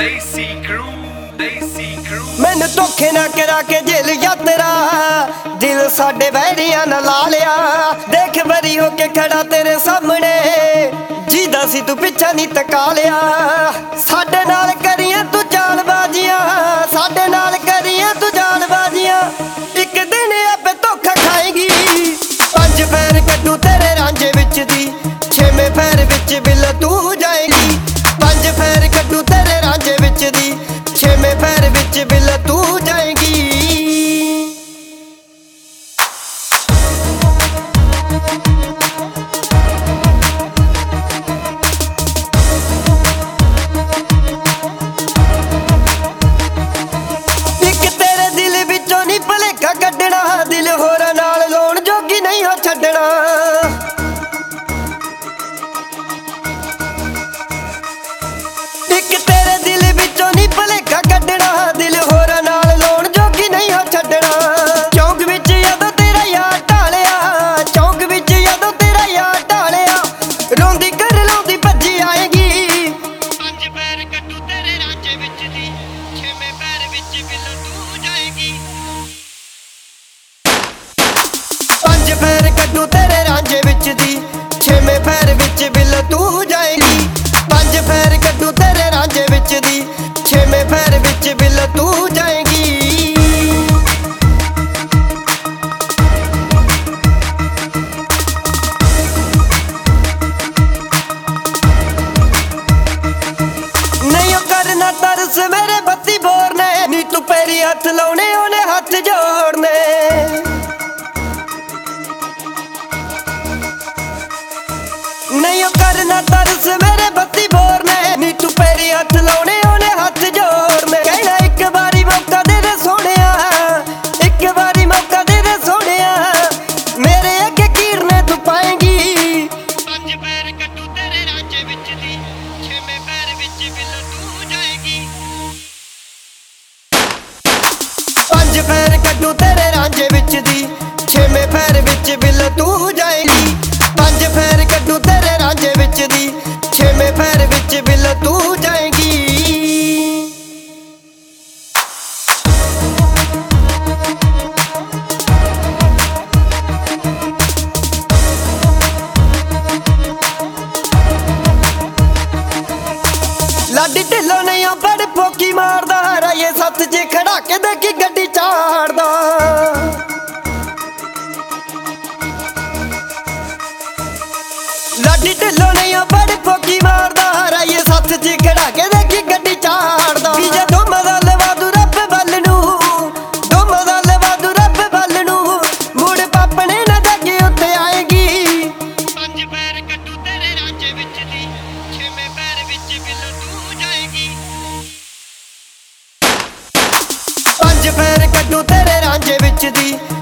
मैनू धोखे ना करा के जेल यात्रा दिल साडे वैरियां ना ला लिया। देख बरी होके खड़ा तेरे सामने जीदा सी तू पिछा नहीं तका लिया। साडे नाल करियां तू चालबाजियां, साडे नाल करियां तू चालबाजियां, एक दिन आपे धोखा खाएगी। पंज पैर कड्डू तेरे रांझे विच दी, छेवें पैर विच बिल तू जाएगी। पंज पैर कड्डू तेरे रांझे विच दी, छेवें पैर विच बिल तू जाएगी। एक तेरे दिल विचों नहीं भुलेखा कड्डना, दिल होरां नाल लाउण जोगी नहीं हो छड्डना। एक तेरे दिल विचों नहीं भुलेखा कड्डना, दिल होरां नाल लाउण जोगी नहीं हो छड्डना। चौंक विच जदों तेरा यार ढालिया, चौंक विच जदों तेरा यार ढालिया, रोंदी घर लाउंदी भज्जी आएगी। पंज पैर कड्डू तेरे रांझे विच दी, छेवें पैर विच बिल तू जाएगी। पंज पैर कड्डू तेरे रांझे विच दी, छेवें पैर विच बिल तू जाएगी। पंज पैर कड्डू तेरे रांझे विच दी, छेवें पैर विच बिल तू जाएगी। नहीं ओ करना तरस मेरे बत्ती बोर ने, नी तू पैरी हथ लाउणे ओने हथ जोड़ने। नहीं ओ करना तरस मेरे बत्ती बोर ने, नी तू पैरी हथ लाउणे ओने हथ जोड़ने। कहना एक बारी मौका दे दे सोहणिया, एक बारी मौका दे दे सोहणिया, मेरे अगे कीरने तू पाएंगी। पंज पैर कड्डू तेरे रांझे विच दी, छेवें पैर विच बिल तू जाएगी। पंज पैर कड्डू तेरे रांझे विच दी, छेवें पैर विच बिल तू जाएगी। पंज पैर कड्डू तेरे रांझे विच दी, छेवें पैर विच बिल तू जाएगी। लाडी ढिल्लों नहीं आ बड़ फोकी मारदा, राये सत्त च खड़ा के देखी गड्डी चाड़दा। लाडी ढिल्लों नहीं आ बड़ फोकी मारदा, राये सत्त च खड़ा के देखी गड्डी चाड़दा। बीजे दोमां दा लवादू रब बल नूं, दोमां दा लवादू रब बल नूं, मुड़ पापणे ना जाके उत्ते आएगी। पंज पैर कड्डू तेरे रांझे विच दी, छेवें पैर विच बिल तू जाएगी। पंज पैर कड्डू तेरे रांझे विच दी,